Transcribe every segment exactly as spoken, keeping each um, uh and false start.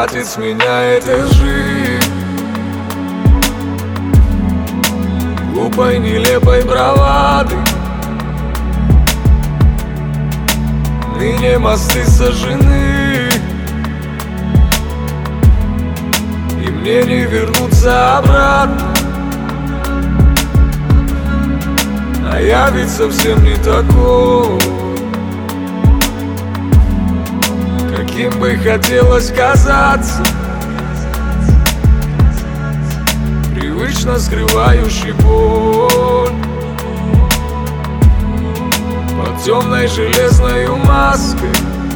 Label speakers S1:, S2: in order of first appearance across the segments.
S1: хватит с меня этой лжи, глупой, нелепой бравады. Ныне мосты сожжены, и мне не вернуться обратно. А я ведь совсем не такой, каким бы хотелось казаться, привычно скрывающий боль под темной железной маской.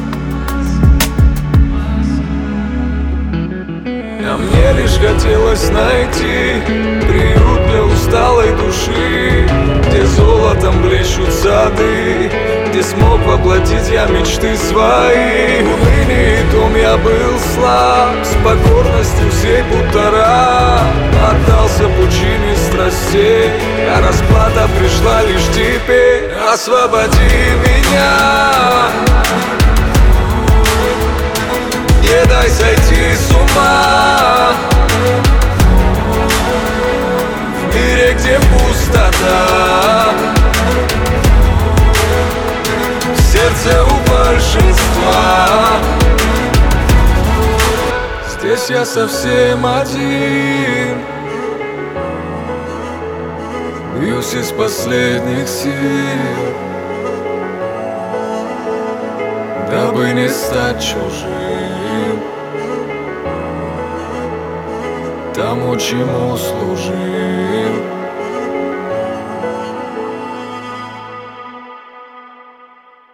S1: А мне лишь хотелось найти приют для усталой души, где золотом блещут сады, где смог воплотить я мечты свои. В унынии том я был слаб, с покорностью всей будто раб, отдался пучине страстей, а расплата пришла лишь теперь. Освободи меня, не дай сойти с ума, в мире, где пустота, в сердце у большинства. Здесь я совсем один, бьюсь из последних сил, дабы не стать чужим тому, чему служил.